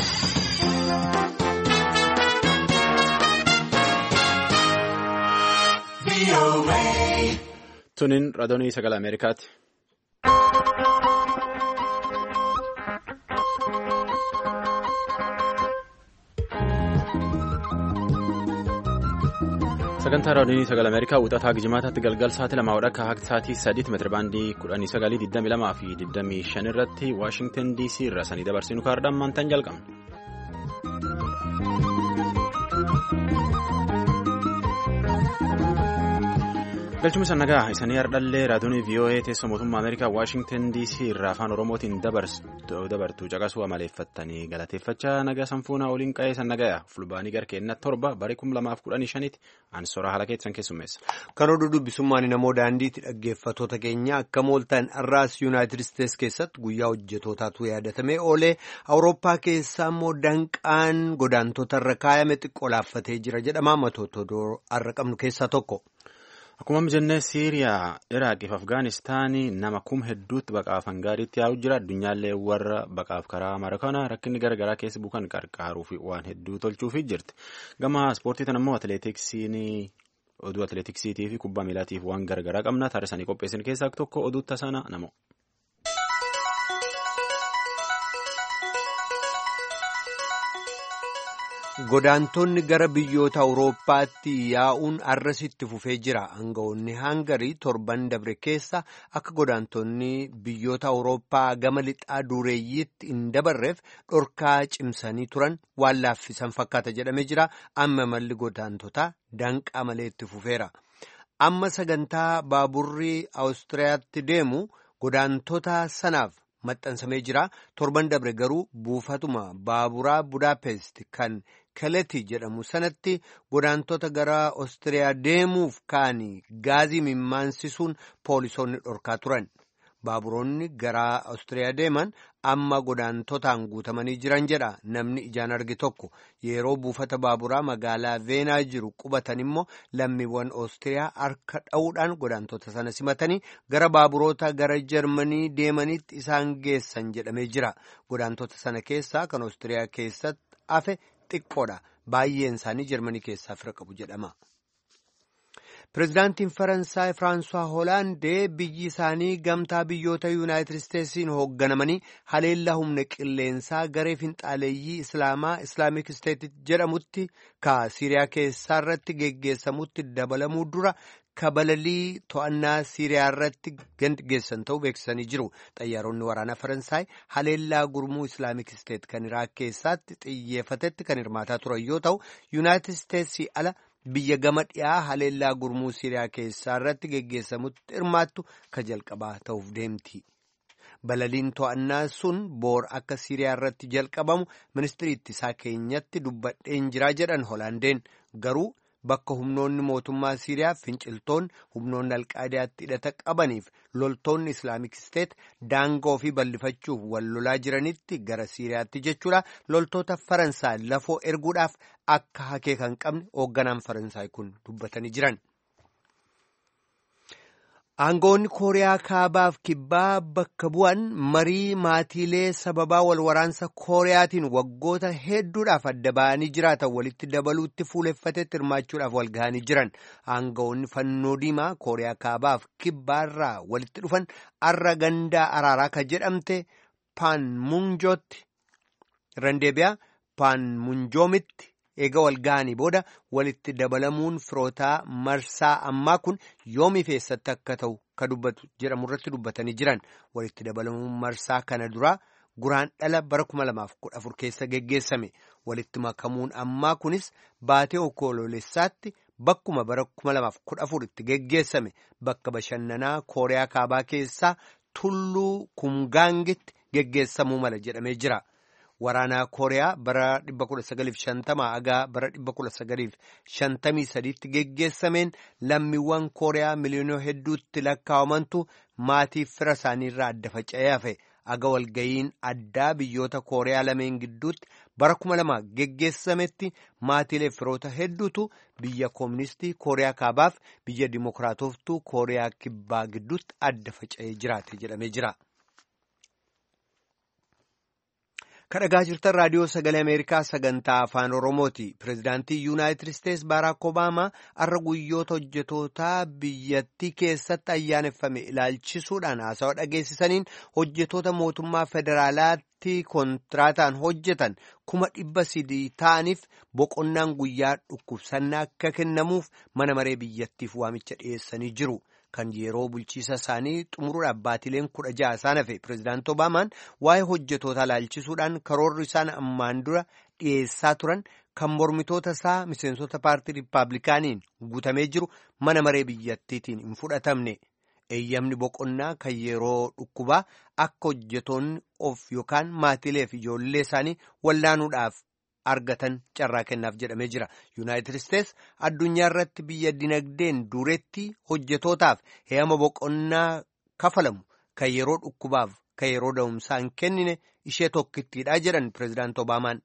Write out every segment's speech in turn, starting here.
Tuniin raadiyoo sagalee Ameerikaati. Sagantaa raadiyoo sagalee Ameerikaa wixataa Gijimaataatti galgal sa'aatii 2 akka sa'aatii 3 meetira baandii 1922 fi 25 irratti Waashingtan DC irraa sanii dabarsinu kaardhaan maantaan jalqabna. Galchuma sannagaa isanii hardhallee raadiyoo VOA teessoo mootummaa Ameerikaa Waashingtan DC irraa afaan Oromootiin dabartuu caqasuu amaleeffattanii galateeffachaa nagaa sanfuunaa oliin qa'ee sannagaya fulbaanii garkeenna 7 bara 2015 ansoora haala keessan keessummeessa. Kan oduu dubbisummaan namoo daandiitti dhaggeeffatoota keenya akka mooltaan arraas Yuunaayitid Isteets keessatti guyyaa hojjetootaatu yaadatamee oolee Awurooppaa keessaa immoo danqaan godaantotarra kaayame xiqqoo laaffatee jira jedhama matoota har'a qabnu keessaa tokko. Akkuma jennee Siiriyaa, Iraaqii fi Afgaanistaanii nama kuma hedduutti baqaaf hangaariitti yaa'u jira. Addunyaallee warra baqaaf karaa Marokkaanaa rakkinni garaagaraa keessa buukan qarqaaruu fi waan hedduu tolchuufii jirti. Gama ispoortii tan immoo oduu atileetiksiitii fi kubbaa miilaatiif waan garaagaraa qabna. Taarikanii qopheessin keessaa tokko oduu tasaana namo. Godaantonni gara biyyoota Awurooppaatti yaa'uun arrasitti fufee jira. Aangawoonni Hangarii torban dabre keessa akka godaantonni biyyoota Awurooppaa gama lixaa dureeyyiitti hin dabarreef dhorkaa cimsanii turan waan laaffisan fakkaata jedhamee jira. Amma malli godaantotaa danqaa malee itti fufeera. Amma sagantaa baaburrii Awustiriyaatti deemu godaantota sanaaf maxxansamee jira. Torban dabre garuu buufatuma baaburaa Budaapest kan Kaletii jedhamu sanatti godaantota gara Awustiriyaa deemuuf kaanii gaazii mimmaansisuun poolisoonni dhorkaa turan. Baaburoonni gara Awustiriyaa deeman amma godaantotaan guutamanii jiran jedha namni ijaan arge tokko. Yeroo buufata baaburaa magaalaa Veenaa jiru qubatan immoo lammiiwwan Awustiriyaa harka dha'uudhaan godaantota sana simatanii gara baaburoota gara Jarmanii deemanitti isaan geessan jedhamee jira. Godaantota sana keessaa kan Awustiriyaa keessatti hafe xiqqoodha. Baay'een isaanii Jarmanii keessaa fira qabu jedhama. Pireezidaantiin Faransaay Firaansuwaa Hoolaandee biyyi isaanii gamtaa biyyoota Yuunaayitid Isteetsiin hoogganamanii haleellaa humna qilleensaa garee finxaaleeyyii Islaamaa Islaamik Isteet jedhamutti ka Siiriyaa keessaa irratti geggeessamutti dabalamuu dura kabalalii to'annaa Siiriyaa irratti geggeessan ta'uu beeksisanii jiru. Xayyaaronni waraanaa Faransaay haleellaa gurmuu Islaamik Isteet kan Iraaq keessatti xiyyeeffatetti kan hirmaataa turan yoo ta'u Yuunaayitid Isteetsii ala biyya gama dhiyaa haleellaa gurmuu Siiriyaa keessaa irratti geggeessamutti hirmaattu ka jalqabaa ta'uuf deemti. Balaliin to'annaa sun boor akka Siiriyaa irratti jalqabamu ministirii ittisaa keenyatti dubbadheen jiraa jedhan Hoolaandeen garuu bakka humnoonni mootummaa Siiriyaa finciltoonni humnoonni alqaadaatti hidhata qabaniif loltoonni Islaamik Isteet daangoo fi bal'ifachuuf wal lolaa jiranitti gara Siiriyaatti jechuudha loltoota Faransaay lafoo erguudhaaf akka hakee kan qabne hoogganaan Faransaay kun dubbatanii jiran. Aangawoonni Kooriyaa Kaabaaf Kibbaa bakka bu'an marii maatiilee sababaa wal waraansa Kooriyaatiin waggoota hedduudhaaf adda ba'anii jiraatan walitti dabaluutti fuuleffatetti hirmaachuudhaaf wal ga'anii jiran. Aangawoonni fannoo diimaa Kooriyaa Kaabaaf Kibbaa irraa walitti dhufan arra gandaa araaraa ka jedhamte Paanmunjootti Randeebiyaa Paanmunjoomitti eega wal ga'anii booda walitti dabalamuun firootaa marsaa ammaa kun yoomiif eessatti akka ta'u ka dubbatu jedhamu irratti dubbatanii jiran. Walitti dabalamuun marsaa kana duraa guraandhala bara 2014 keessa geggeessame. Walitti makamuun ammaa kunis baatee onkoloolessaatti bakkuma bara 2014 itti geggeessame bakka bashannanaa Kooriyaa Kaabaa keessaa tulluu Kumgaangitti geggeessamuu mala jedhamee jira. Waraanaa Kooriyaa bara 1950 haga bara 1953tti geggeessameen lammiiwwan Kooriyaa miliyoona hedduutti lakkaa'amantu maatii fira isaanii irraa adda faca'ee hafe. Aga walga'iin addaa biyyoota Kooriyaa lameen gidduutti bara 2000 geggeessametti maatiilee firoota hedduutu biyya kooministii Kooriyaa Kaabaaf biyya Dimookiraatoftuu Kooriyaa Kibbaa gidduutti adda faca'ee jiraate jedhamee jira. Kadhagaa jirtan raadiyoo sagalee Ameerikaa sagantaa afaan Oromooti. Pireezidaantii Yuunaayitid Isteetsi Baaraak Obaamaa har'a guyyoota hojjetootaa biyyattii keessatti ayyaaneffame ilaalchisuudhaan haasawaa dhageessisaniin hojjetoota mootummaa federaalaatti kontiraataan hojjetan 300,000 ta'aniif boqonnaan guyyaa dhukkubsannaa akka kennamuuf mana maree biyyattiif waamicha dhiyeessanii jiru. Kan yeroo bulchiisa isaanii xumuruudhaaf baatileen 16 isaan hafe pireezidaantii Obaamaan waa'ee hojjetootaa ilaalchisuudhaan karoorri isaan ammaan dura dhiyeessaa turan kan mormitoota isaa miseensota paartii riippaabilikaaniin guutamee jiru mana maree biyyattiitiin hin fudhatamne. Eeyyamni boqonnaa kan yeroo dhukkubaa akka hojjetoonni of yookaan maatiileef ijoollee isaanii wallaanuudhaaf argatan carraa kennaaf jedhamee jira. Yuunaayitid Isteetsi addunyaa irratti biyya dinagdeen dureetti hojjetootaaf he'ama boqonnaa kafalamu kan yeroo dhukkubaaf kan yeroo da'umsaa hin kennine ishee tokkittiidha jedhan pireezidaantii Obaamaan.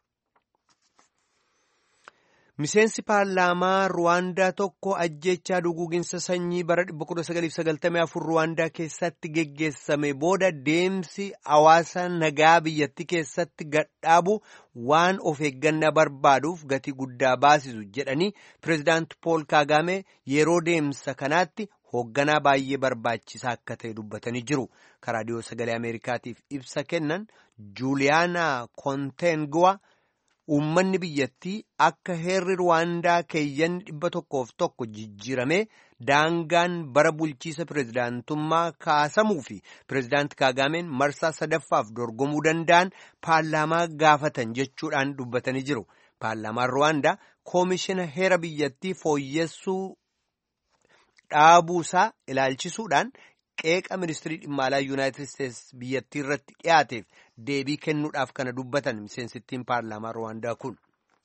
Miseensi paarlaamaa Ruwaandaa tokko ajjechaa duguuginsa sanyii bara 1994 Ruwaandaa keessatti geggeessame booda deemsi hawaasa nagaa biyyattii keessatti gadhaabu waan of eeggannaa barbaaduuf gatii guddaa baasisu jedhanii pireezidaanti Pool Kaagaame yeroo deemsa kanaatti hoogganaa baay'ee barbaachisaa akka ta'e dubbatanii jiru. Raadiyoo sagalee Ameerikaatiif ibsa kennan Juuliyaanaa Konteenguwaa. Uummanni biyyattii akka heerri Ruwaandaa keeyyanni 101 jijjiiramee daangaan bara bulchiisa pireezidaantummaa kaasamuu fi pireezidaanti Kaagaameen marsaa sadaffaaf dorgomuu danda'an paarlaamaa gaafatan jechuudhaan dubbatanii jiru. Paarlaamaan Ruwaandaa koomishina heera biyyattii fooyyessuu dhaabuusaa ilaalchisuudhaan qeeqa ministirii dhimma alaa Yuunaayitid Isteetsi biyyattii irratti dhiyaateef deebii kennuudhaaf kana dubbatan miseensittiin paarlaamaa Ruwaandaa kun.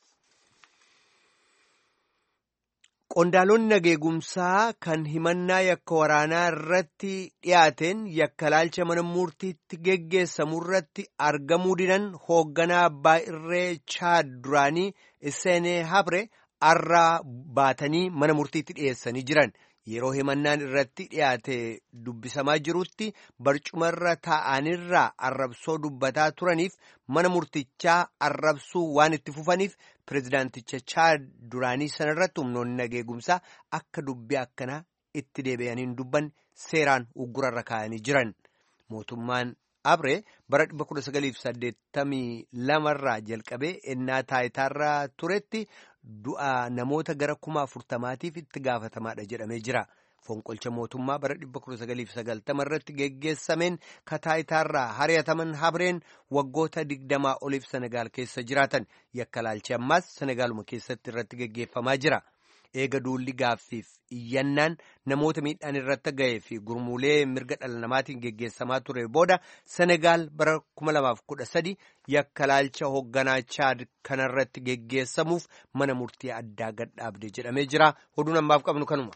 Qondaalonni nageegumsaa kan himannaa yakka waraanaa irratti dhiyaateen yakka laalcha mana murtiitti geggeessamu irratti argamuu didan hoogganaa abbaa irree Chaad duraanii Iseenee Habre arraa baatanii mana murtiitti dhiyeessanii jiran. Yeroo himannaan irratti dhiyaate dubbisamaa jirutti barcumarra taa'anirraa arrabsoo dubbataa turaniif mana murtichaa arrabsuu waan itti fufaniif pireezidaanticha Chaad duraanii sanarratti humnoonni nageegumsaa akka dubbii akkanaa itti deebi'aniin dubban seeraan uggurarra kaa'anii jiran. Mootummaan Abree bara 1982 irraa jalqabee ennaa taayitaarraa turetti du'a namoota gara 40,000tiif itti gaafatamaadha jedhamee jira. Fonqolcha mootummaa bara 1990 irratti geggeessameen taayitaarraa hari'ataman Habreen waggoota 20 oliif Senegaal keessa jiraatan yakka laalchi ammaas Senegaaluma keessatti irratti geggeeffamaa jira. Eega duulli gaaffiif iyyannaan namoota miidhaan irratti ga'ee fi gurmuulee mirga dhala namaatiin geggeessamaa ture booda Senegaal bara 2013 yakka laalcha hoogganaa Chaad kanarratti geggeessamuuf mana murtii addaa gadhaabde jedhamee jira. Oduun ammaaf qabnu kanuma.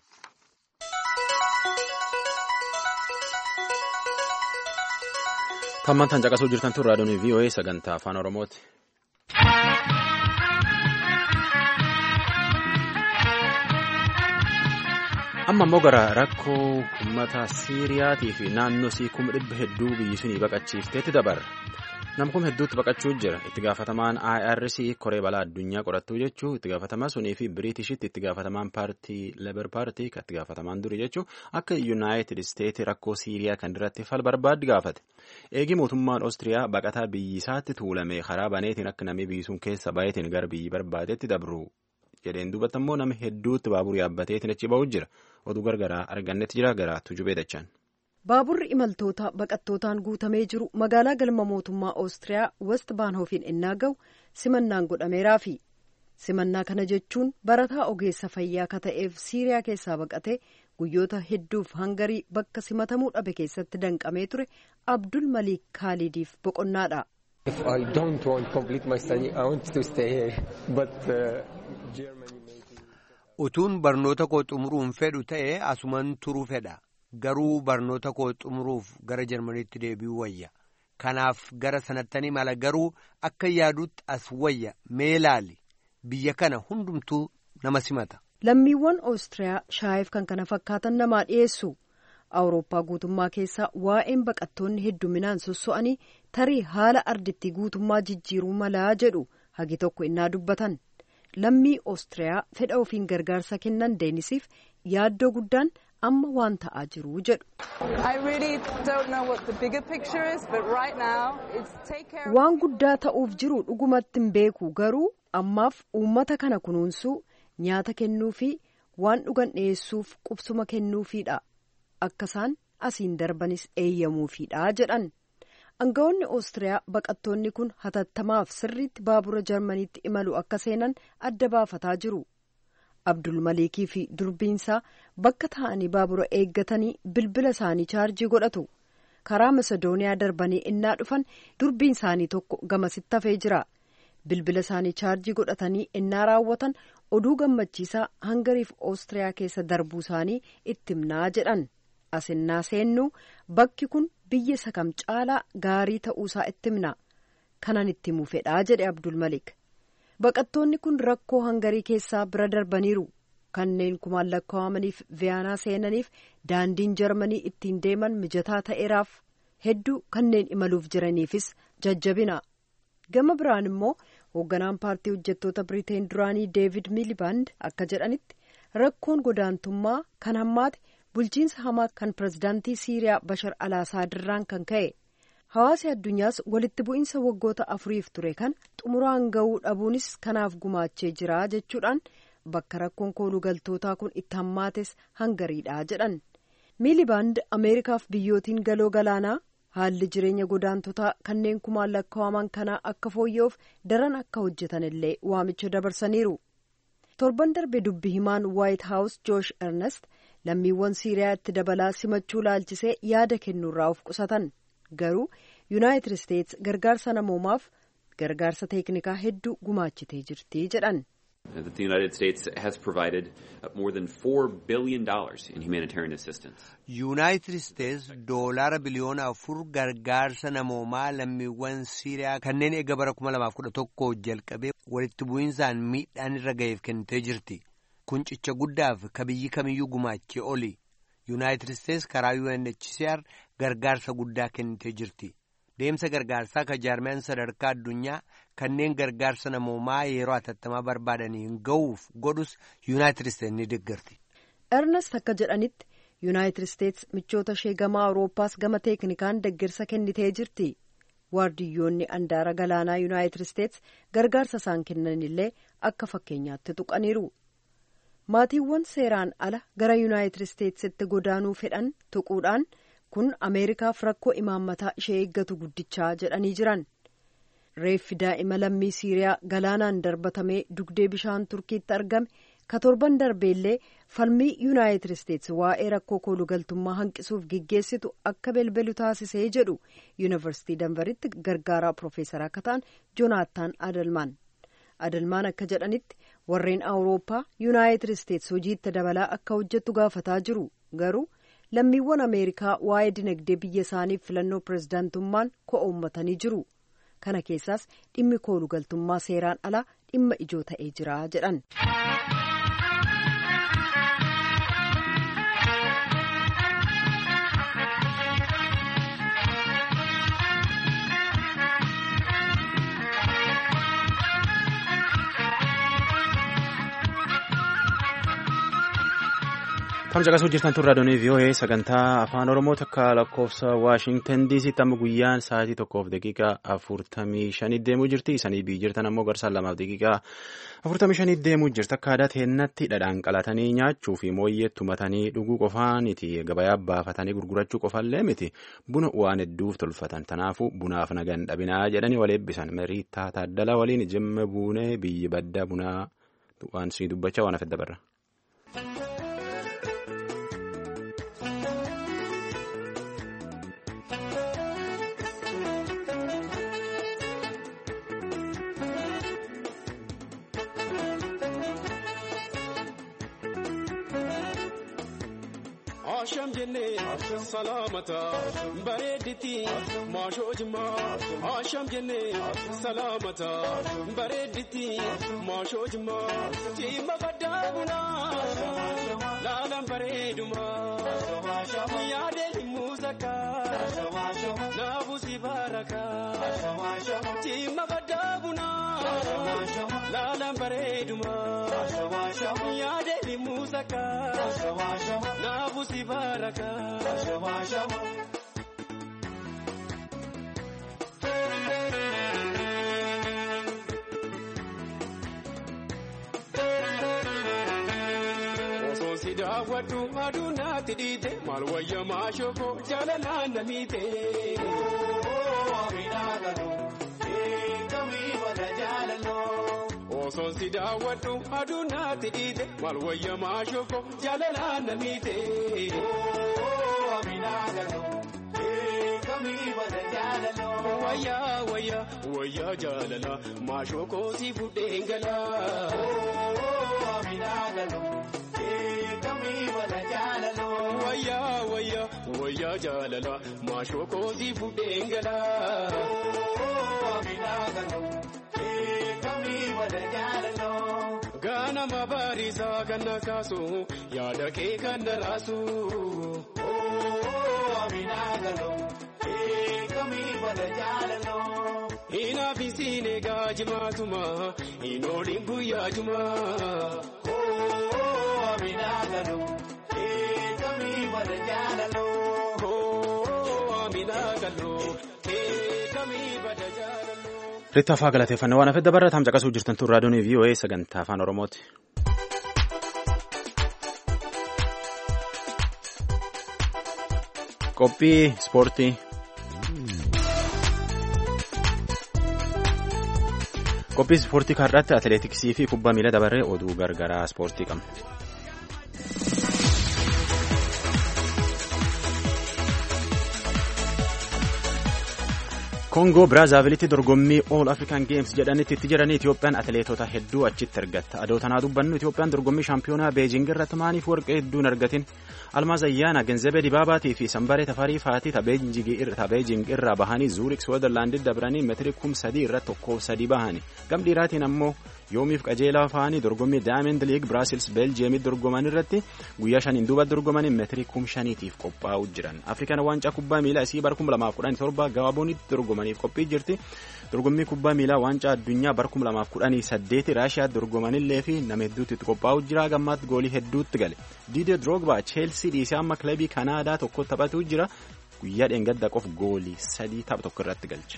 Tammantaan caqasuu jirtan tun raadiyoon VOA sagantaa afaan Oromooti. Amma immoo gara rakkoo uummata Siiriyaatii fi naannoo sii 100,000 biyyi sunii baqachiifteetti dabarra. Nam 100,000 baqachuu jira. Itti gaafatamaan IRC koree balaa addunyaa qorattuu jechuu itti gaafatamaa sunii fi Biriitishitti itti gaafatamaan paartii Leebar paartii kan itti gaafatamaan durii jechuu akka Yuunaayitid Isteetsi rakkoo Siiriyaa kan irratti fal barbaaddi gaafate. Eegi mootummaan Oostiriyaa baqataa biyyi isaatti tuulame karaa baneetiin akka namni biyyi sun keessa baay'eetiin gara biyyi barbaadetti dabru. Jedheen dubbata immoo nama hedduutti baaburri yaabbateetiin achi ba'u jira. Oduu gargaraa argannetti jira gara tujubee dachaan. Baaburri imaltoota baqattootaan guutamee jiru magaalaa galma mootummaa Oostiriyaa West Baanhofiin innaa ga'u simannaan godhameeraafi. Simannaa kana jechuun barataa ogeessa fayyaa ka ta'eef Siiriyaa keessaa baqatee guyyoota hedduuf Hangarii bakka simatamuu dhabe keessatti danqamee ture Abdul Malik Kaalidiif boqonnaadha. If I don't want to complete my study, I want to stay here. But Germany maybe. Utuun barnoota koo xumuruun fedhu ta'e asuman turuu fedha. Garuu barnoota koo xumuruuf gara Jarmaniitti deebi'uu wayya. Kanaaf gara sanattanii mala garuu akka yaadutti as wayya mee ilaali. Biyya kana hundumtuu nama simata. Lammiiwwan Oostiriyaa shaayiif kan kana fakkaatan namaa dhiyeessu. Awurooppaa guutummaa keessaa waa'een baqattoonni hedduminaan sosso'anii tarii haala ardittii guutummaa jijjiiruu malaa jedhu hagi tokko innaa dubbatan. Lammii Oostiriyaa fedha ofiin gargaarsa kennan Deenisiif yaaddoo guddaan amma waan ta'aa jiru jedhu. Waan guddaa ta'uuf jiru dhugumatti hin beeku, garuu ammaaf uummata kana kunuunsuu, nyaata kennuu fi waan dhugan dhiyeessuuf qubsuma kennuufiidha. Akka isaan asiin darbanis eeyyamuufiidha jedhan. Aangawoonni Oostiriyaa baqattoonni kun hatattamaaf sirriitti baabura Jarmaniitti imalu akka seenan adda baafataa jiru. Abdul Malikii fi durbiinsaa bakka taa'anii baabura eeggatanii bilbila isaanii chaarjii godhatu. Karaa Masedooniyaa darbanii innaa dhufan durbiin isaanii tokko gamasitti hafee jira. Bilbila isaanii chaarjii godhatanii innaa raawwatan oduu gammachiisaa Hangariif Oostiriyaa keessa darbuu isaanii itti himnaa jedhan. Asinnaa seennu bakki kun biyya isa kam caalaa gaarii ta'uusaa itti himna. Kanan itti himuu fedhaa jedhe Abdul Malik. Baqattoonni kun rakkoo Hangarii keessaa bira darbaniiru. Kanneen kumaan lakkaa'amaniif Viyaanaa seenaniif daandiin Jarmanii ittiin deeman mijataa ta'eeraaf hedduu kanneen imaluuf jiraniifis jajjabina. Gama biraan immoo hoogganaan paartii hojjettoota Biriteen duraanii Deevid Miiliband akka jedhanitti rakkoon godaantummaa kan hammaate bulchiinsa hamaa kan pirezidaantii Siiriyaa Bashar al-Assaadirraan kan ka'e. Hawaasi addunyaas walitti bu'iinsa waggoota 4 ture kan xumuraan ga'uu dhabuunis kanaaf gumaachee jira jechuudhaan bakka rakkoon koolugaltootaa kun itti hammaates Hangariidha jedhan. Miiliband Ameerikaaf biyyootiin galoo galaanaa haalli jireenya godaantotaa kanneen kumaan lakkaa'aman kanaa akka fooyya'uuf daran akka hojjetan illee waamicha dabarsaniiru. Torban darbe dubbi himaan White House Josh Ernest lammiiwwan Siiriyaa itti dabalaa simachuu laalchisee yaada kennuurraa of qusatan. Garuu Yuunaayitid Isteets gargaarsa namoomaaf gargaarsa teeknikaa hedduu gumaachitee jirti jedhan. The United States has provided more than $4 billion in humanitarian assistance. Yuunaayitid Isteets $4 biliyoona gargaarsa namoomaa lammiiwwan Siiriyaa kanneen eega bara 2011 jalqabee walitti bu'iinsaan miidhaan irra ga'eef kennitee jirti. Kun cicha guddaaf ka biyyi kamiyyuu gumaachee oli. Yuunaayitid Isteets karaa UNHCR gargaarsa guddaa kennitee jirti. Deemsa gargaarsaa ka jaarmiyaan sadarkaa addunyaa kanneen gargaarsa namoomaa yeroo hatattamaa barbaadaniin ga'uuf godhus Yuunaayitid Isteets ni deeggarti. Ernest akka jedhanitti Yuunaayitid Isteets michoota ishee gama Awurooppaas gama teeknikaan deeggarsa kennitee jirti. Waardiyyoonni andaara galaanaa Yuunaayitid Isteets gargaarsa isaan kennanillee akka fakkeenyaatti tuqaniiru. Maatiiwwan seeraan ala gara Yuunaayitid Isteetsitti godaanuu fedhan tuquudhaan kun Ameerikaaf rakkoo imaammataa ishee eeggatu guddichaa jedhanii jiran. Reeffi daa'ima lammii Siiriyaa galaanaan darbatamee dugdee bishaan Turkiitti argame ka torban darbeellee falmii Yuunaayitid Isteets waa'ee rakkoo koolugaltummaa hanqisuuf gaggeessitu akka belbelu taasisee jedhu Yuunivarsiitii Danveritti gargaaraa Piroofeesaraa akka ta'an Joonaattaan Adelmaan. Adelmaan akka jedhanitti warreen Awurooppaa Yuunaayitid Isteets hojiitti dabalaa akka hojjettu gaafataa jiru. Garuu lammiiwwan Ameerikaa waa'ee dinagdee biyya isaaniif filannoo pirezidaantummaan ko'oommatanii jiru. Kana keessaas dhimmi koolugaltummaa seeraan alaa dhimma ijoo ta'ee jira jedhan. Kam caqasuu jirtan turraa doonii VOA sagantaa afaan Oromoo takka lakkoofsa Waashingtan DC amma guyyaan sa'aatii 1:45 deemuu jirti. Isanii biyyi jirtan ammoo garsaan 2:45 deemuu jirti. Akka aadaa teennatti dhadhaan qalatanii nyaachuu fi mooyyee tumatanii dhuguu qofaaniti. Gabayaa baafatanii gurgurachuu qofallee miti. Buna waan hedduuf tolfatan. Kanaafuu bunaaf nagan dhabinaa jedhanii wal eebbisan. Mariitaa Taaddalaa waliin jimma buunee biyyi badda bunaa waan sii dubbachaa waan afedda barra. asham jenne salamata bareediti maashoo jimmaa asham jenne salamata bareediti maashoo jimmaa jimma baddaabuna laalan bareeduma yaade muuzaka naabusi baraka jimma baddaabuna laalan bareeduma yaade muuzaka naabusi baraka Wadu aduna tidite malwaya mashoko jalala namite aminagalo kami wada jalalo oson sida wadu aduna tidite malwaya mashoko jalala namite aminagalo kami wada jalalo waya jalala mashoko si fudengala aminagalo waya jalala mashoko si fudengala aminagalo kami wada jalalo gana mabarisa ganna kasu yada ke ganna rasu aminagalo kami wada jalalo ina bisine gajimatuma inolimbu yajuma aminagalo kami wada jalalo aminagalo kami wada jalalo Ritta afaa galateeffannoo waan hafedda barra tamsa qasuu jirtan tun raadiyoon VOA sagantaa afaan Oromooti. Qophii ispoortii. Qophii ispoortii kaarraatti atileetiksii fi kubbaa miilaa dabaree oduu gargaraa ispoortii qabna. Koongoo Biraazaaviilitti dorgommii All African Games jedhanitti itti jiranii Itoophiyaan atileetota hedduu achitti argatta. Adoo tanaa dubbannu Itoophiyaan dorgommii shaampiyoonaa Beejing irratti maaliif warqee hedduun argatin? Almaaz Ayyaana, Genzebee Dibaabaatii fi Sanbaree Tafarii Faatii Beejing irraa bahanii Zuurik Switzerlaanditti dabranii meetirii 3,000 irratti tokkoof 3 bahani. Gam dhiiraatiin ammoo yoomiif qajeelaa fa'anii dorgommii Diamond League Brussels Belgiyeemitti dorgoman irratti guyyaa 5 duuba dorgomanii meetirii 5,000tiif qophaa'u jiran. Afrikaan waancaa kubbaa miilaa isii bara 2017 Gaaboonitti dorgomaniif qophii jirti. Dorgommii kubbaa miilaa waancaa addunyaa bara 2018 Raashiyaatti dorgomanillee fi nama hedduutti qophaa'u jira. Gammaatti goolii hedduutti gale. Didier Drogba Chelsea dhiisee amma kilabii Kanaadaa tokko taphatu jira. Guyyaa dheengadda qof goolii 3 tapha tokko irratti galche.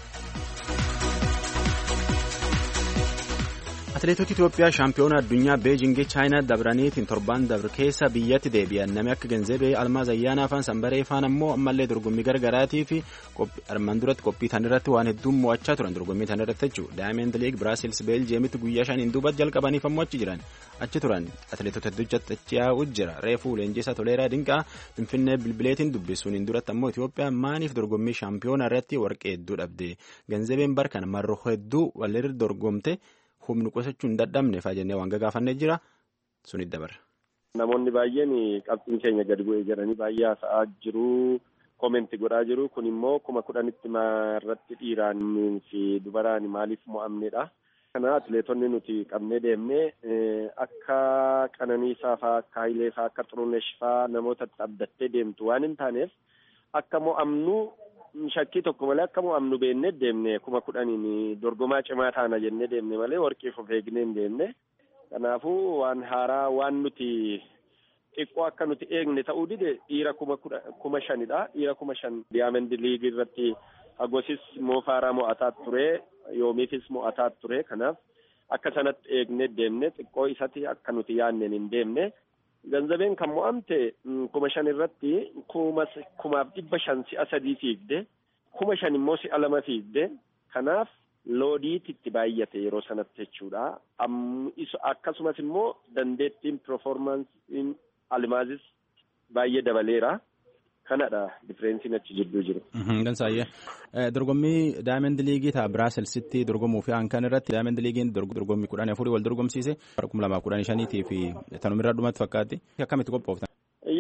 Atileetota Itoophiyaa shaampiyoona addunyaa Beejingii Chaayinaa dabraniitiin torban dabre keessa biyyatti deebi'an namni akka Genzebee Almaaz Ayyaanaa faan Sanbaree faan ammoo ammallee dorgommii gargaraatii fi armaan duratti qophii tan irratti waan hedduun mo'achaa turan dorgommii tan irratti jechuudha. Diamond League Brussels Belgiyeemitti guyyaa 5 duubatti jalqabaniif ammoo achi jiran achi turan atileetota hedduutti achi yaa'u jira. Reefuu Leenjisaa Toleeraa Dinqaa Finfinnee Bilbileetiin dubbisuun duratti ammoo Itoophiyaa maaniif dorgommii shaampiyoona irratti warqee hedduu dhabde? Genzebeen barkan marroo hedduu walirra dorgomte. Humni qusachuu hin dadhabne fa'aa jennee waan gaggaafannee jira sunit dabarra. Namoonni baay'een qabxiin keenya gadi bu'ee jedhanii baay'ee haasa'aa jiru, koomenti godhaa jiru. Kun immoo 10,000tti irratti dhiiraan fi dubaraan maaliif mo'amnedha. Kana atileetonni nuti qabnee deemnee akka Qananiisaa fa'aa, akka Hayilee fa'aa, akka Xurunesh fa'aa namoota abdattee deemtu waan hin taaneef akka mo'amnu shakkii tokko malee akka mo'amnu beennee deemne 10,000 dorgomaa cimaa taana jennee deemne malee warqiif of eegnee hin deemne. Kanaafuu waan haaraa waan nuti xiqqoo akka nuti eegne ta'uu dide dhiira 5,000dha. Dhiira 5,000 Diamond League irratti Agosis Moofaaraa mo'ataa ture, Yoomiifis mo'ataa ture. Kanaaf akka sanatti eegnee deemne xiqqoo isatti akka nuti yaanneen hin deemne. Ganzabeen kan mo'amte 5,000 irratti 1,500 si'a 3 fiigde, 5,000 immoo si'a 2 fiigde. Kanaaf loodiitti baay'ate yeroo sanatti jechuudha. Akkasumas immoo dandeettiin performansiin Almaazis baay'ee dabaleera. Kanadha differeensiin achi jidduu jiru. Gansaayyee dorgommii Diamond League ta'a Braaselsitti dorgomuu fi hankan irratti Diamond Leaguein dorgommii 14 wal dorgomsiise 2015 fi tanumirraa dhumatti fakkaatti akkamitti qophooftan?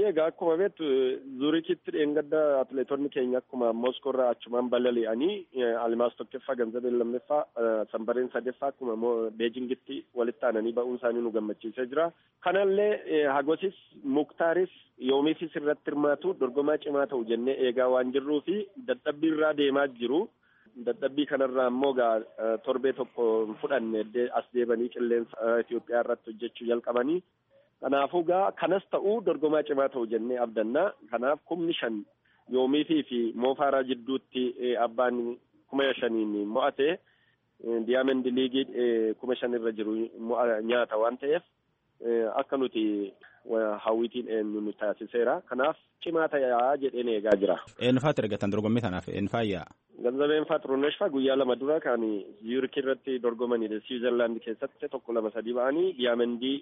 egaa akkuma beektu Zurikitti dheengadda atileetonni keenya akkuma Moskoorraa achumaan balali'anii Alimaas tokkoffaa Ganzabeen lammaffaa Sanbareen sadeeffaa akkuma Beejingitti walitti aananii ba'uun isaanii nu gammachiisee jira. Kanallee Hagosis Muktaaris yoomiifis irratti hirmaatu dorgomaa cimaa ta'u jennee eegaa waan jirruu fi dadhabbii irraa deemaa jiru. Dadhabbii kanarraa immoo torbee tokko fudhanne as deebanii qilleensa Itoophiyaa irratti hojjechuu jalqabanii. Kanaafuu kanas ta'uu dorgomaa cimaa ta'u jennee abdannaa. Kanaaf 5,000 yoomiifii fi moofaaraa jidduutti abbaan 5,000 mo'ate diyaamandi liigii 5,000 irra jiru nyaata waan ta'eef akka nuti hawwitiin nu taasiseera. Kanaaf cimaa ta'aa jedheen eegaa jira. Eenyufaatti ergatan dorgommii kanaaf eenyufaayyaa? Ganzabeen Faaxuruneeshfaa guyyaa 2 dura kan Zurich irratti dorgomanidha. Switzerland keessatti 1-2-3 ba'anii diyaamandii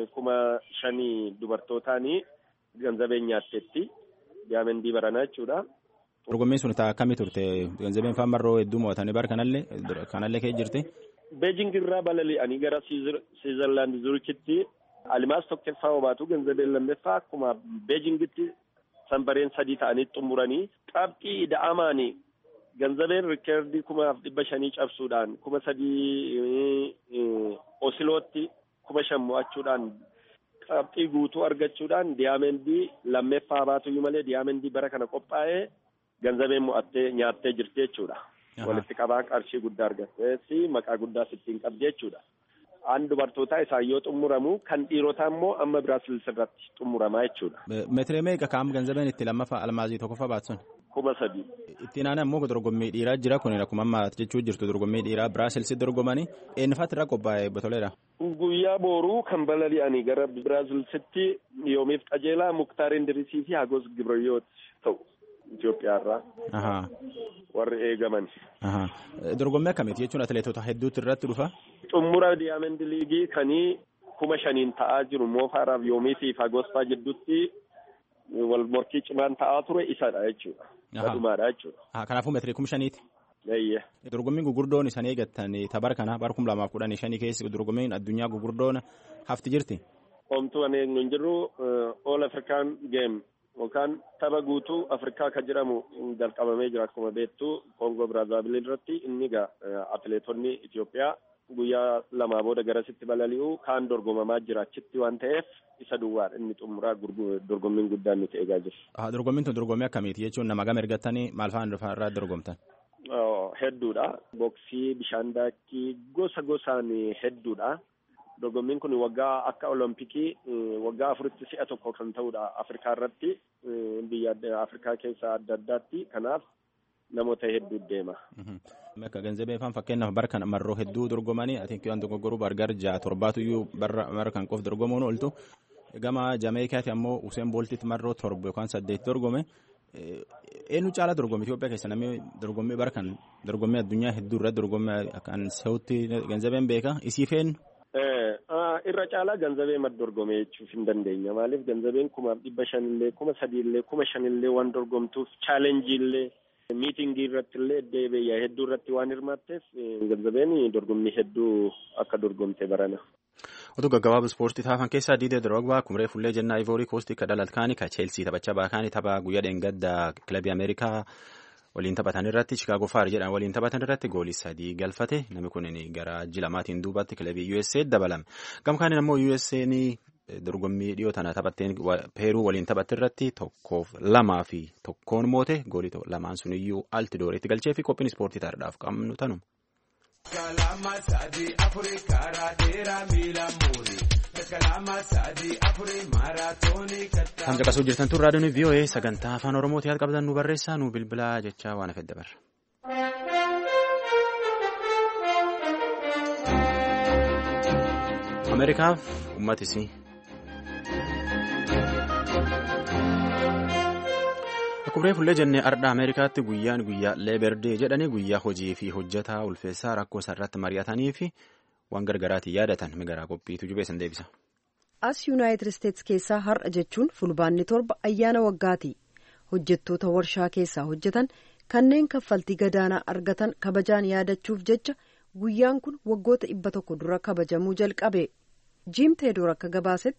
5,000 dubartootaanii Ganzabeen nyaatteetti diyaamandii baranaa jechuudha. Dorgommiin sun akkamii turte? Ganzabeen faan marroo hedduu mo'atanii bara kanallee kee jirti? Beejing irraa balali'anii gara Switzerland Zurichitti Alimaas tokkoffaa obaatu Ganzabeen lammaffaa akkuma Beejingitti Sanbareen 3 ta'anii xumuranii qabxii da'amaanii Ganzabeen rikeerdii 500 cabsuudhaan 3,000 Osilootti 5,000 mo'achuudhaan qabxii guutuu argachuudhaan diyaamandii lammaffaa baatuyyuu malee diyaamandii bara kana qophaa'ee Ganzabeen mo'attee nyaattee jirti jechuudha. Walitti qabaa qarshii guddaa argattee maqaa guddaas ittiin qabdi jechuudha. Aan dubartootaa isaan yoo xumuramu kan dhiirotaa immoo amma Biraasilis irratti xumuramaa jechuudha. Meetiree meeqa kaa'am Ganzabeen itti lammaffaa almaazii tokkoffaa baatsun? 3,000. Ittiin aanaa immoo dorgommii dhiiraa jira kun akkuma amma jechuu jirtu dorgommii dhiiraa Biraasilis dorgomanii eenyufaatti irraa qophaa'ee botoleera? Guyyaa booruu kan balali'anii gara Biraazilsitti yoomiif qajeelaa Muktaar Indirisii fi Hagos Gibrayyoot ta'u Itoophiyaarraa warri eegaman. Dorgommii akkamiiti jechuun atileetota hedduutu irratti dhufa? Xumura diyaamandi liigii kanii 5,000 ta'aa jiru moofaaraaf yoomiifi Hagosfaa jidduutti wal morkii cimaan ta'aa ture isadha jechuudha. Walumaadha jechuudha. Kanaafuu meetirii 5,000ti? Eeyyee. Dorgommiin gugurdoon isaan eeggattan bara kana bara 2015 keessa dorgommiin addunyaa gugurdoon hafti jirti? Omtuu ani eegnu hin jirru All African Game yookaan tapha guutuu Afrikaa kan jedhamu jalqabamee jira akkuma beektu Kongo Biraazaaviil irratti inni atileetonni Itoophiyaa guyyaa 2 booda garasitti balali'u kaan dorgomamaa jira achitti waan ta'eef isa duwwaadha inni xumuraa dorgommiin guddaan nuti eegaa jiru. Dorgommiin tun dorgommii akkamiiti jechuun nama gama ergattanii maal fa'aan irraa dorgomtan? Hedduudha. Boksii, bishaan daakii gosa gosaan hedduudha. Dorgommiin kun waggaa akka olompikii waggaa 4tti si'a tokko kan ta'udha Afrikaa irratti biyya Afrikaa keessaa adda addaatti kanaaf namoota hedduu deema. Akka Ganzabeen faan fakkeenyaaf bara kana marroo hedduu dorgomanii ati waan dogoggoruu bargar 6-7 bara kan qof dorgomuun ooltu gama Jameekaatti ammoo Useen Booltitti marroo 7 yookaan 8 dorgome. Eenyu caalaa dorgommii Itoophiyaa keessa namni dorgommii bara kan dorgommii addunyaa hedduu irratti dorgommii kan se'utti Ganzabeen beeka isiif eenyu? Irra caalaa Ganzabeen dorgomee jechuuf hin dandeenya. Maaliif Ganzabeen 500 illee 3,000 illee 5,000 illee waan dorgomtuuf chaalenjii illee miitingii irratti illee deebi'ee hedduu irratti waan hirmaatteef Ganzabeen dorgommii hedduu akka dorgomte barana. Oduu gaggabaabaa ispoortii taafan keessaa Diidee Drogba kumree fullee jennaa Ivory Coast ka dhalatkaani ka Chelsea taphachaa baakaani tapha guyyaa dheengadda kilabii Ameerikaa waliin taphatan irratti Chicago Fire jedhan waliin taphatan irratti goolii 3 galfate namni kun gara jilamaatiin duubatti kilabii USA dabalame gamkaaniin ammoo USA dorgommii dhiyoo tana taphatteen Peeruu waliin taphatte irratti 1-2 moote goolii 2 sun iyyuu Altidooreetti galchee fi qophiin ispoortii taadhaaf qabnu tanuma. Kalama sadi Afrika raadera mila muri. Kalama sadi Afrika maratoni kata. Kan caqasuu jirtan tun raadiyoon VOA sagantaa afaan Oromooti yaad qabdan nu barreessaa nu bilbilaa jechaa waan hafe dabarra. Ameerikaaf uummatisii. Akkuma fullee jennee ardha Ameerikaatti guyyaan guyyaa Leeberdee jedhanii guyyaa hojii fi hojjetaa ulfeessaa rakkoo isaarratti mari'atanii fi waan gargaraatiin yaadatan migaraa qophiitu jubeessan deebisa. As Yuunaayitid Isteetsi keessaa har'a jechuun fulbaanni 7 ayyaana waggaati. Hojjettoota warshaa keessaa hojjetan kanneen kaffaltii gadaanaa argatan kabajaan yaadachuuf jecha guyyaan kun waggoota 100 dura kabajamuu jalqabe. Jiim Teedoor akka gabaasetti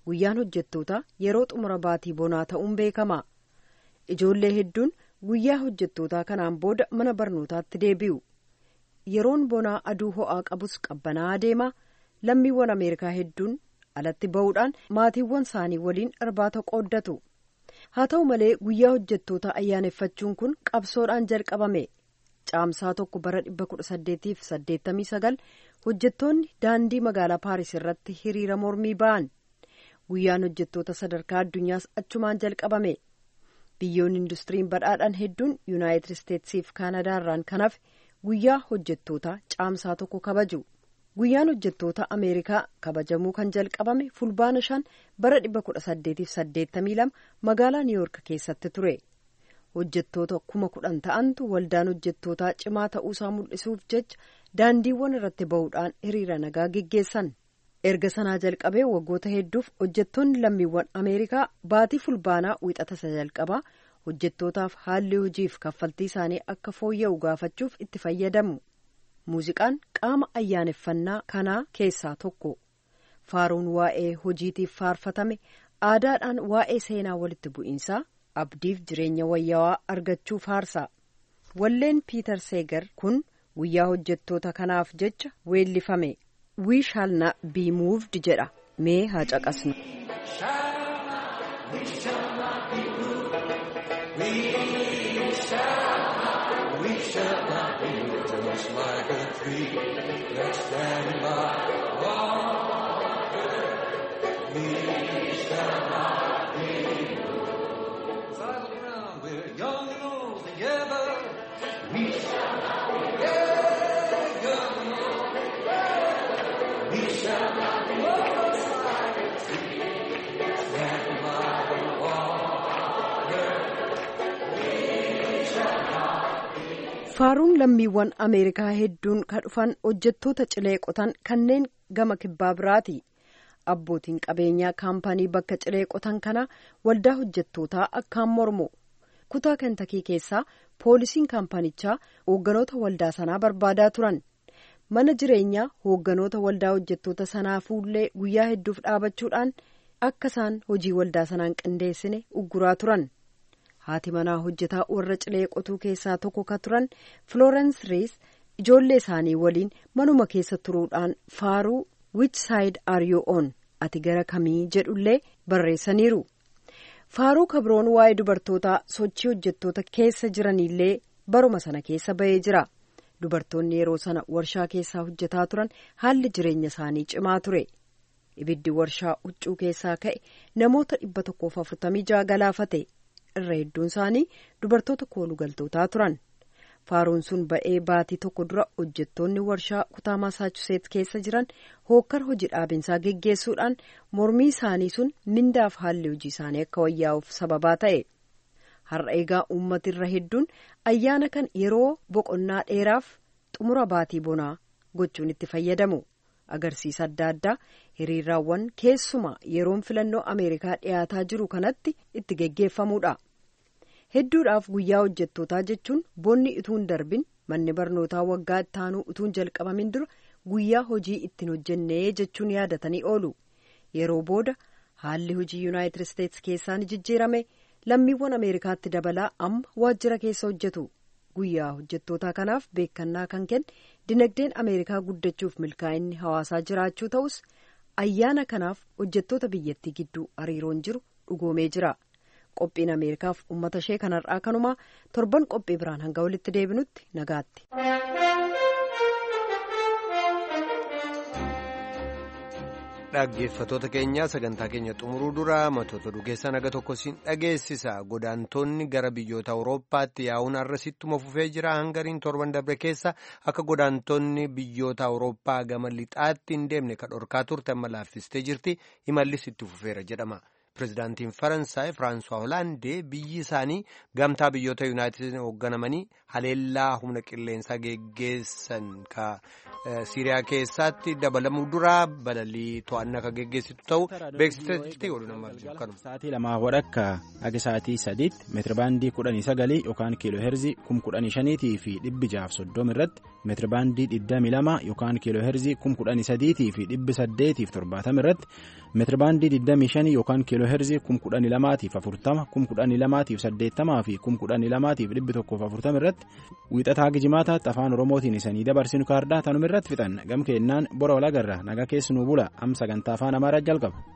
guyyaan hojjettootaa yeroo xumura baatii bonaa ta'uun beekama. Ijoollee hedduun guyyaa hojjettootaa kanaan booda mana barnootaatti deebi'u. Yeroon bonaa aduu ho'aa qabus qabbanaa'aa deema. Lammiiwwan Ameerikaa hedduun alatti ba'uudhaan maatiiwwan isaanii waliin irbaata qooddatu. Haa ta'u malee guyyaa hojjettootaa ayyaaneffachuun kun qabsoodhaan jalqabame. Caamsaa 1 bara 1889 hojjettoonni daandii magaalaa Paaris irratti hiriira mormii ba'an. Guyyaan hojjettoota sadarkaa addunyaas achumaan jalqabame. Biyyoonni industiriin badhaadhaan hedduun Yuunaayitid Isteetsii fi Kaanadaa irraan kanaaf guyyaa hojjettootaa caamsaa 1 kabaju. Guyyaan hojjettoota Ameerikaa kabajamuu kan jalqabame fulbaana 5 bara 1882 magaalaa Niiwuork keessatti ture. Hojjettoota 10,000 ta'antu waldaan hojjettootaa cimaa ta'uusaa mul'isuuf jecha daandiiwwan irratti ba'uudhaan hiriira nagaa geggeessan. Erga sanaa jalqabee waggoota hedduuf hojjettoonni lammiiwwan Ameerikaa baatii fulbaanaa wixata isa jalqabaa hojjettootaaf haalli hojiif kaffaltii isaanii akka fooyya'u gaafachuuf itti fayyadamu. Muuziqaan qaama ayyaaneffannaa kanaa keessaa tokko. Faaruun waa'ee hojiitiif faarfatame aadaadhaan waa'ee seenaa walitti bu'iinsaa abdiif jireenya wayyaawaa argachuu faarsa. Walleen Piiter Seeger kun guyyaa hojjettoota kanaaf jecha weellifame. We shall not be moved jedha. Mee haa caqasnu. Just like a tree that's standing by water, we shall not be moved. Cycle around, we're young and old together. We shall not be moved. Yeah, young and old together. We shall not be moved. Just like a tree standing by water, we shall not be moved. Faaruun lammiiwwan Ameerikaa hedduun kan dhufan hojjettoota cilee qotan kanneen gama kibbaa biraati. Abbootiin qabeenyaa kaampanii bakka cilee qotan kana waldaa hojjettootaa akkaan mormu. Kutaa Kentakii keessaa poolisiin kaampanichaa hoogganoota waldaa sanaa barbaadaa turan. Mana jireenyaa hoogganoota waldaa hojjettoota sanaa fuullee guyyaa hedduuf dhaabachuudhaan akka isaan hojii waldaa sanaan qindeessine ugguraa turan. Haati manaa hojjetaa warra cilee qotuu keessaa tokko ka turan Florence Rees ijoollee isaanii waliin manuma keessa turuudhaan faaruu Which side are you on? Ati gara kamii jedhullee barreessaniiru. Faaruu kabroon waa'ee dubartootaa sochii hojjettoota keessa jiranillee baruma sana keessa ba'ee jira. Dubartoonni yeroo sana warshaa keessaa hojjetaa turan haalli jireenya isaanii cimaa ture. Ibiddi warshaa huccuu keessaa ka'e namoota 146 galaafate. Irra hedduun isaanii dubartoota koolugaltootaa turan. Faaruun sun ba'ee baatii tokko dura hojjettoonni warshaa kutaa Masaachuseets keessa jiran hookkar hojii dhaabinsaa geggeessuudhaan mormii isaanii sun mindaaf haalli hojii isaanii akka wayyaa'uuf sababaa ta'e. Har'a egaa uummati irra hedduun ayyaana kan yeroo boqonnaa dheeraaf xumura baatii bonaa gochuun itti fayyadamu. Agarsiisa adda addaa hiriiraawwan keessumaa yeroon filannoo Ameerikaa dhiyaataa jiru kanatti itti geggeeffamudha. Hedduudhaaf guyyaa hojjettootaa jechuun bonni utuun darbin manni barnootaa waggaa itti aanu utuun jalqabamin dura guyyaa hojii ittiin hojjennee jechuun yaadatanii oolu. Yeroo booda haalli hojii Yuunaayitid Isteets keessaa ni jijjiirame. Lammiiwwan Ameerikaatti dabalaa amma waajjira keessa hojjetu. Guyyaa hojjettootaa kanaaf beekannaa kan kenne dinagdeen Ameerikaa guddachuuf milkaa'inni hawaasaa jiraachuu ta'us ayyaana kanaaf hojjettoota biyyattii gidduu hariiroon jiru dhugoomee jira. Qophiin Ameerikaaf uummata ishee kanarraa kanumaa torban qophii biraan hanga walitti deebinutti nagaatti. Dhaggeeffatoota keenya sagantaa keenya xumuruu dura matoota dhugeessaa naga tokko siin dhageessisa. Godaantonni gara biyyoota Awurooppaatti yaa'uun har'asittuma fufee jira. Hangariin torban darbe keessa akka godaantonni biyyoota Awurooppaa gama lixaatti hin deemne kan dhorkaa turte amma laaffistee jirti. Imallis itti fufeera jedhama. Pireezidaantiin Faransaay Firaansuwaa Hoolaandee biyyi isaanii gamtaa biyyoota Yuunaayitid hoogganamanii haleellaa humna qilleensaa geggeessan ka Siiriyaa keessatti dabalamuu dura balalii to'annaa ka geggeessitu ta'u beeksifteetti sa'aatii 2:00 akka sa'aatii 3 meetirabaandii 19 yookaan kiiloo heerzii 15,000 fi 630 irratti meetirabaandii 22 yookaan kiiloo heerzii 13,000 fi 870 irratti meetirabaandii 25 yookaan kiiloo heerzii 12,040 12,080 fi 12,140 irratti wiixataa Jimaataatti afaan Oromootiin isanii dabarsinu kaardaa tanuma irratti fixan gam keennaan bora walagarra nagaa keessanuu bula am sagantaa afaan Amaaraa jalqaba.